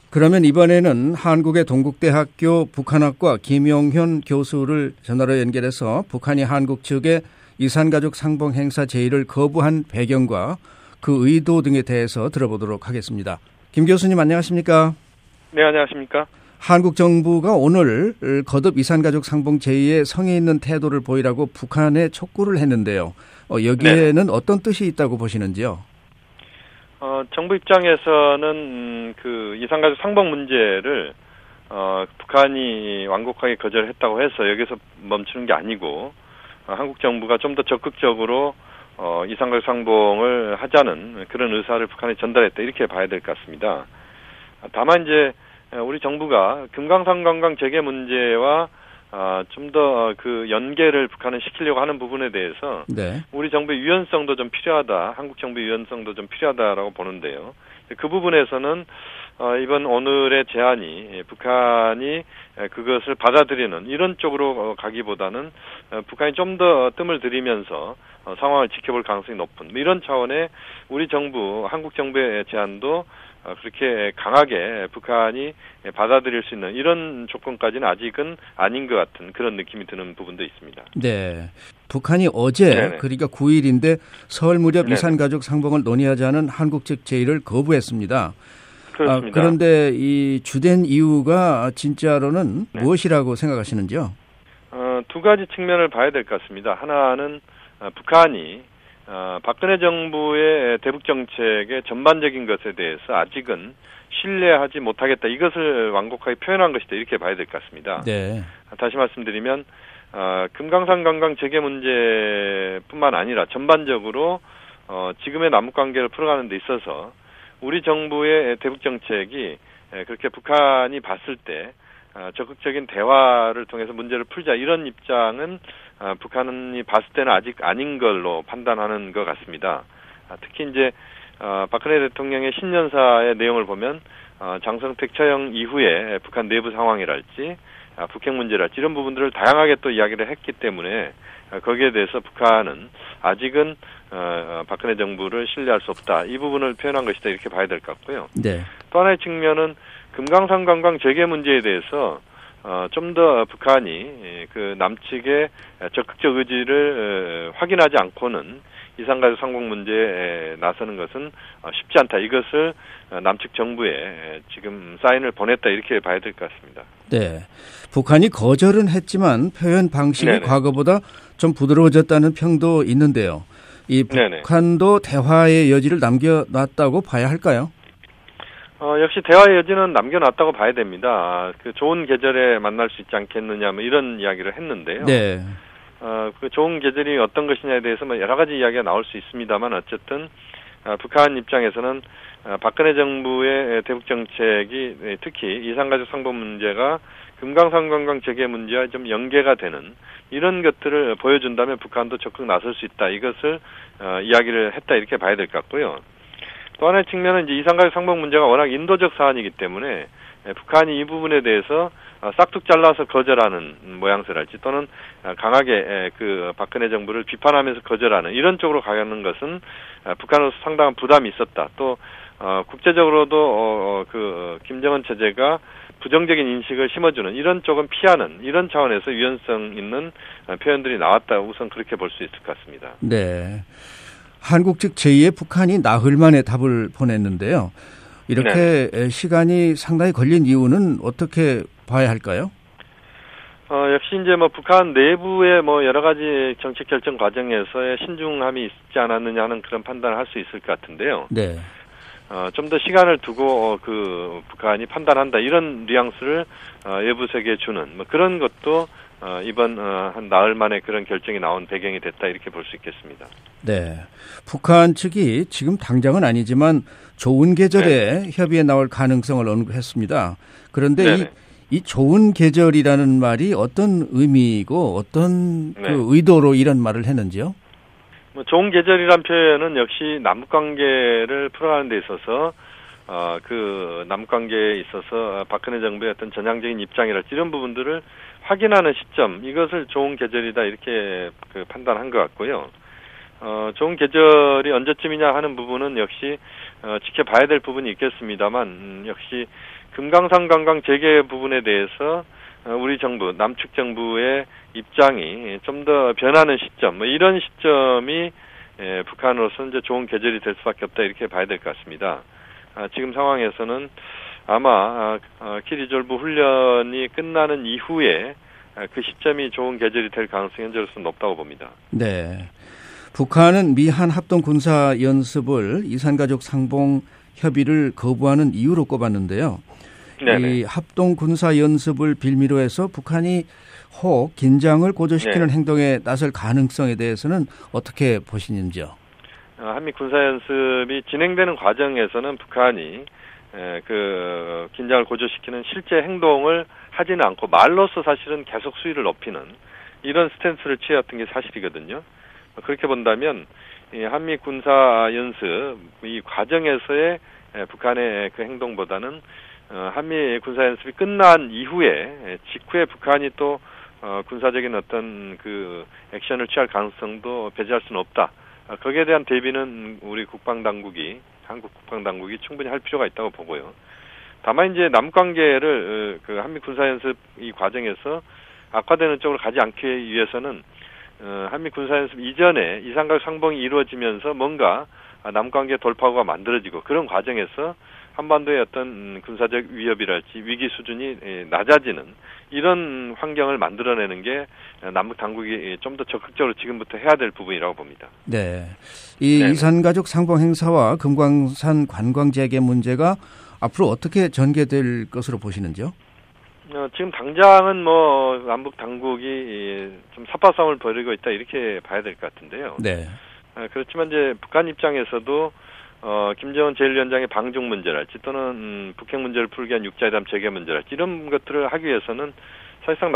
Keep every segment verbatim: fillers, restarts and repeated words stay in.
그러면 이번에는 한국의 동국대학교 북한학과 김용현 교수를 전화로 연결해서 북한이 한국 측의 이산가족 상봉 행사 제의를 거부한 배경과 그 의도 등에 대해서 들어보도록 하겠습니다. 김 교수님 안녕하십니까? 네, 안녕하십니까? 한국 정부가 오늘 거듭 이산가족 상봉 제의에 성의 있는 태도를 보이라고 북한에 촉구를 했는데요. 어, 여기에는 네. 어떤 뜻이 있다고 보시는지요? 어, 정부 입장에서는 음, 그 이산가족 상봉 문제를 어, 북한이 완곡하게 거절했다고 해서 여기서 멈추는 게 아니고 어, 한국 정부가 좀 더 적극적으로 어, 이산가족 상봉을 하자는 그런 의사를 북한에 전달했다 이렇게 봐야 될 것 같습니다. 다만 이제 우리 정부가 금강산 관광 재개 문제와 어, 좀 더 그 연계를 북한은 시키려고 하는 부분에 대해서 네. 우리 정부의 유연성도 좀 필요하다, 한국 정부의 유연성도 좀 필요하다라고 보는데요. 그 부분에서는 어, 이번 오늘의 제안이 북한이 그것을 받아들이는 이런 쪽으로 가기보다는 어, 북한이 좀 더 뜸을 들이면서 어, 상황을 지켜볼 가능성이 높은 이런 차원의 우리 정부, 한국 정부의 제안도 그렇게 강하게 북한이 받아들일 수 있는 이런 조건까지는 아직은 아닌 것 같은 그런 느낌이 드는 부분도 있습니다. 네, 북한이 어제 네네. 그러니까 구 일인데 설 무렵 이산가족 상봉을 논의하자는 한국 측 제의를 거부했습니다. 그렇습니다. 아, 그런데 이 주된 이유가 진짜로는 네. 무엇이라고 생각하시는지요? 어, 두 가지 측면을 봐야 될 것 같습니다. 하나는 어, 북한이 어, 박근혜 정부의 대북 정책의 전반적인 것에 대해서 아직은 신뢰하지 못하겠다. 이것을 완곡하게 표현한 것이다. 이렇게 봐야 될 것 같습니다. 네. 다시 말씀드리면 어, 금강산 관광 재개 문제뿐만 아니라 전반적으로 어, 지금의 남북관계를 풀어가는 데 있어서 우리 정부의 대북 정책이 그렇게 북한이 봤을 때 어, 적극적인 대화를 통해서 문제를 풀자 이런 입장은 어, 북한이 봤을 때는 아직 아닌 걸로 판단하는 것 같습니다. 아, 특히 이제 어, 박근혜 대통령의 신년사의 내용을 보면 어, 장성택 처형 이후에 북한 내부 상황이랄지 아, 북핵 문제랄지 이런 부분들을 다양하게 또 이야기를 했기 때문에 어, 거기에 대해서 북한은 아직은 어, 박근혜 정부를 신뢰할 수 없다. 이 부분을 표현한 것이다. 이렇게 봐야 될 것 같고요. 네. 또 하나의 측면은 금강산 관광 재개 문제에 대해서 어, 좀 더 북한이 그 남측의 적극적 의지를 어, 확인하지 않고는 이산가족 상봉 문제에 나서는 것은 어, 쉽지 않다. 이것을 어, 남측 정부에 지금 사인을 보냈다. 이렇게 봐야 될 것 같습니다. 네, 북한이 거절은 했지만 표현 방식이 네네. 과거보다 좀 부드러워졌다는 평도 있는데요. 이 북한도 네네. 대화의 여지를 남겨놨다고 봐야 할까요? 어, 역시 대화의 여지는 남겨놨다고 봐야 됩니다. 그 좋은 계절에 만날 수 있지 않겠느냐, 뭐 이런 이야기를 했는데요. 네. 어, 그 좋은 계절이 어떤 것이냐에 대해서 뭐 여러 가지 이야기가 나올 수 있습니다만 어쨌든 어, 북한 입장에서는 어, 박근혜 정부의 대북 정책이 특히 이산가족 상봉 문제가 금강산 관광 재개 문제와 좀 연계가 되는 이런 것들을 보여준다면 북한도 적극 나설 수 있다. 이것을 어, 이야기를 했다 이렇게 봐야 될 것 같고요. 또 하나의 측면은 이제 이산가족 상봉 문제가 워낙 인도적 사안이기 때문에 예, 북한이 이 부분에 대해서 어, 싹둑 잘라서 거절하는 모양새랄지 또는 어, 강하게 예, 그 박근혜 정부를 비판하면서 거절하는 이런 쪽으로 가는 것은 어, 북한으로서 상당한 부담이 있었다. 또 어, 국제적으로도 어, 어, 그 김정은 체제가 부정적인 인식을 심어주는 이런 쪽은 피하는 이런 차원에서 유연성 있는 어, 표현들이 나왔다. 우선 그렇게 볼 수 있을 것 같습니다. 네. 한국 측 제의에 북한이 나흘 만에 답을 보냈는데요. 이렇게 네. 시간이 상당히 걸린 이유는 어떻게 봐야 할까요? 어, 역시 이제 뭐 북한 내부의 뭐 여러 가지 정책 결정 과정에서의 신중함이 있지 않았느냐는 그런 판단을 할 수 있을 것 같은데요. 네. 어, 좀 더 시간을 두고 어, 그 북한이 판단한다 이런 뉘앙스를 어, 외부 세계에 주는 뭐 그런 것도 어, 이번 어, 한 나흘 만에 그런 결정이 나온 배경이 됐다 이렇게 볼 수 있겠습니다. 네, 북한 측이 지금 당장은 아니지만 좋은 계절에 네. 협의에 나올 가능성을 언급했습니다. 그런데 이, 이 좋은 계절이라는 말이 어떤 의미이고 어떤 네. 그 의도로 이런 말을 했는지요? 뭐 좋은 계절이란 표현은 역시 남북관계를 풀어가는 데 있어서 어, 그 남북관계에 있어서 박근혜 정부의 어떤 전향적인 입장이랄지 이런 부분들을 확인하는 시점 이것을 좋은 계절이다 이렇게 그 판단한 것 같고요. 어, 좋은 계절이 언제쯤이냐 하는 부분은 역시 어, 지켜봐야 될 부분이 있겠습니다만 음, 역시 금강산 관광 재개 부분에 대해서 우리 정부, 남측 정부의 입장이 좀 더 변하는 시점, 뭐 이런 시점이 예, 북한으로서는 이제 좋은 계절이 될 수밖에 없다 이렇게 봐야 될 것 같습니다. 아, 지금 상황에서는 아마 아, 아, 키리졸브 훈련이 끝나는 이후에 아, 그 시점이 좋은 계절이 될 가능성이 현재로서는 높다고 봅니다. 네, 북한은 미한 합동 군사 연습을 이산가족 상봉 협의를 거부하는 이유로 꼽았는데요. 네네. 이 합동 군사 연습을 빌미로 해서 북한이 혹 긴장을 고조시키는 네. 행동에 나설 가능성에 대해서는 어떻게 보시는지요? 한미 군사 연습이 진행되는 과정에서는 북한이 그 긴장을 고조시키는 실제 행동을 하지는 않고 말로써 사실은 계속 수위를 높이는 이런 스탠스를 취해왔던 게 사실이거든요. 그렇게 본다면 한미 군사 연습 이 과정에서의 북한의 그 행동보다는 한미 군사 연습이 끝난 이후에 직후에 북한이 또 어, 군사적인 어떤 그 액션을 취할 가능성도 배제할 수는 없다. 어, 거기에 대한 대비는 우리 국방당국이, 한국 국방당국이 충분히 할 필요가 있다고 보고요. 다만 이제 남관계를 어, 그 한미 군사연습 이 과정에서 악화되는 쪽으로 가지 않기 위해서는 어, 한미 군사연습 이전에 이산가족 상봉이 이루어지면서 뭔가 남관계 돌파구가 만들어지고 그런 과정에서 한반도의 어떤 군사적 위협이랄지 위기 수준이 낮아지는 이런 환경을 만들어내는 게 남북 당국이 좀 더 적극적으로 지금부터 해야 될 부분이라고 봅니다. 네, 이 네. 이산가족 상봉 행사와 금강산 관광 재개 문제가 앞으로 어떻게 전개될 것으로 보시는지요? 어, 지금 당장은 뭐 남북 당국이 좀 삿바싸움을 벌이고 있다 이렇게 봐야 될 것 같은데요. 네. 어, 그렇지만 이제 북한 입장에서도 어, 김정은 제일 위원장의 방중 문제랄지 또는 음, 북핵 문제를 풀기 위한 육자회담 재개 문제랄지 이런 것들을 하기 위해서는 사실상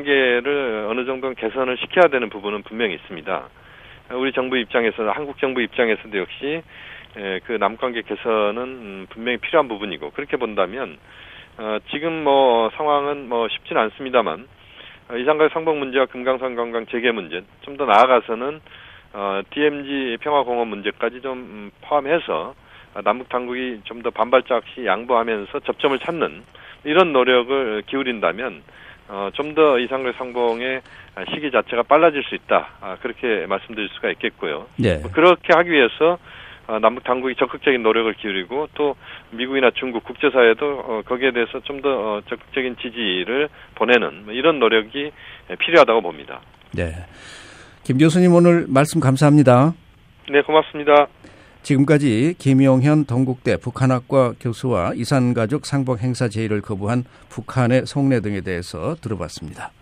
남북관계를 어느 정도는 개선을 시켜야 되는 부분은 분명히 있습니다. 우리 정부 입장에서는 한국 정부 입장에서도 역시 에, 그 남북관계 개선은 음, 분명히 필요한 부분이고 그렇게 본다면 어, 지금 뭐 상황은 뭐 쉽지는 않습니다만 어, 이산가족 상봉 문제와 금강산 관광 재개 문제 좀 더 나아가서는 어, 디엠지 평화공원 문제까지 좀 포함해서 남북 당국이 좀 더 반발짝씩 양보하면서 접점을 찾는 이런 노력을 기울인다면 어, 좀 더 이산가족 상봉의 시기 자체가 빨라질 수 있다. 아, 그렇게 말씀드릴 수가 있겠고요. 네. 뭐 그렇게 하기 위해서 어, 남북 당국이 적극적인 노력을 기울이고 또 미국이나 중국 국제사회도 어, 거기에 대해서 좀 더 어, 적극적인 지지를 보내는 뭐 이런 노력이 필요하다고 봅니다. 네. 김 교수님 오늘 말씀 감사합니다. 네, 고맙습니다. 지금까지 김용현 동국대 북한학과 교수와 이산가족 상봉 행사 제의를 거부한 북한의 속내 등에 대해서 들어봤습니다.